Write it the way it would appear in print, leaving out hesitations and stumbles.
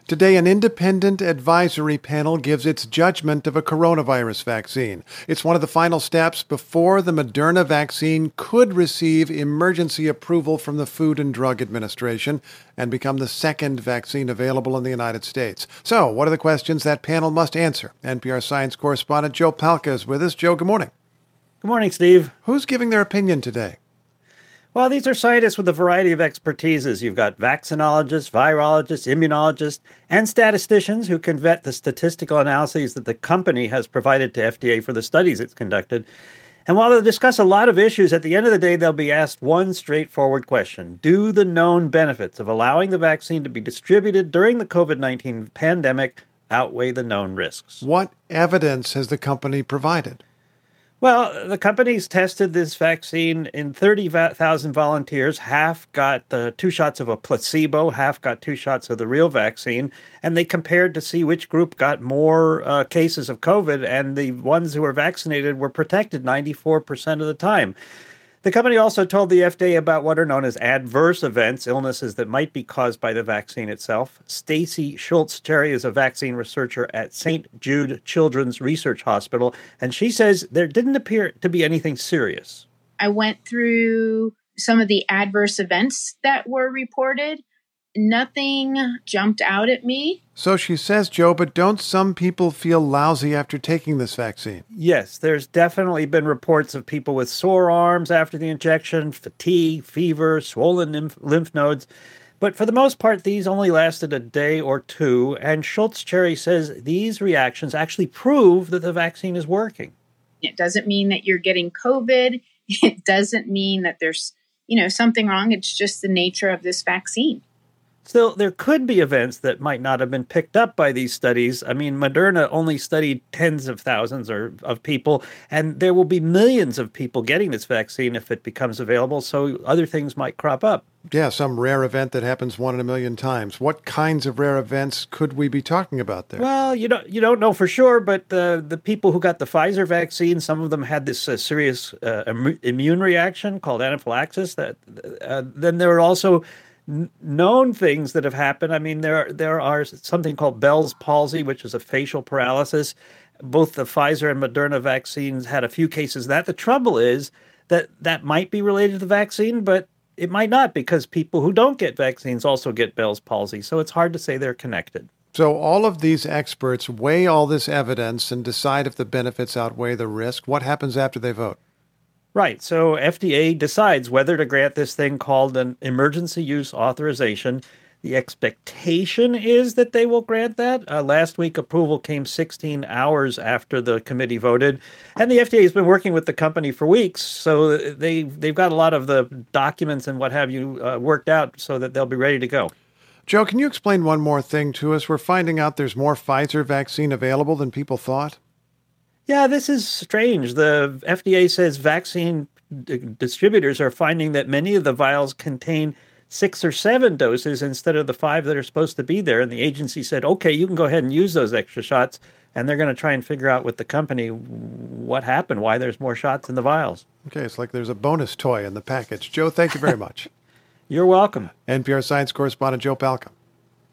Today, an independent advisory panel gives its judgment of a coronavirus vaccine. It's one of the final steps before the Moderna vaccine could receive emergency approval from the Food and Drug Administration and become the second vaccine available in the United States. So, what are the questions that panel must answer? NPR science correspondent Joe Palca is with us. Joe, good morning. Good morning, Steve. Who's giving their opinion today? Well, these are scientists with a variety of expertises. You've got vaccinologists, virologists, immunologists, and statisticians who can vet the statistical analyses that the company has provided to FDA for the studies it's conducted. And while they'll discuss a lot of issues, at the end of the day, they'll be asked one straightforward question. Do the known benefits of allowing the vaccine to be distributed during the COVID-19 pandemic outweigh the known risks? What evidence has the company provided? Well, the companies tested this vaccine in 30,000 volunteers. Half got the 2 shots of a placebo, half got 2 shots of the real vaccine. And they compared to see which group got more cases of COVID. And the ones who were vaccinated were protected 94% of the time. The company also told the FDA about what are known as adverse events, illnesses that might be caused by the vaccine itself. Stacy Schultz-Cherry is a vaccine researcher at St. Jude Children's Research Hospital, and she says there didn't appear to be anything serious. I went through some of the adverse events that were reported. Nothing jumped out at me. So she says, Joe, but don't some people feel lousy after taking this vaccine? Yes, there's definitely been reports of people with sore arms after the injection, fatigue, fever, swollen lymph nodes. But for the most part, these only lasted a day or two. And Schultz-Cherry says these reactions actually prove that the vaccine is working. It doesn't mean that you're getting COVID. It doesn't mean that there's, something wrong. It's just the nature of this vaccine. Still, there could be events that might not have been picked up by these studies. I mean, Moderna only studied tens of thousands of people, and there will be millions of people getting this vaccine if it becomes available, so other things might crop up. Yeah, some rare event that happens 1 in a million times. What kinds of rare events could we be talking about there? Well, you don't know for sure, but the people who got the Pfizer vaccine, some of them had this serious immune reaction called anaphylaxis. Then there are also known things that have happened. I mean, there are something called Bell's palsy, which is a facial paralysis. Both the Pfizer and Moderna vaccines had a few cases of that. The trouble is that might be related to the vaccine, but it might not, because people who don't get vaccines also get Bell's palsy. So it's hard to say they're connected. So all of these experts weigh all this evidence and decide if the benefits outweigh the risk. What happens after they vote? Right. So FDA decides whether to grant this thing called an emergency use authorization. The expectation is that they will grant that. Last week, approval came 16 hours after the committee voted. And the FDA has been working with the company for weeks. So they've got a lot of the documents and what have you worked out so that they'll be ready to go. Joe, can you explain one more thing to us? We're finding out there's more Pfizer vaccine available than people thought. Yeah, this is strange. The FDA says vaccine distributors are finding that many of the vials contain 6 or 7 doses instead of the 5 that are supposed to be there. And the agency said, okay, you can go ahead and use those extra shots. And they're going to try and figure out with the company what happened, why there's more shots in the vials. Okay, it's like there's a bonus toy in the package. Joe, thank you very much. You're welcome. NPR science correspondent Joe Palca.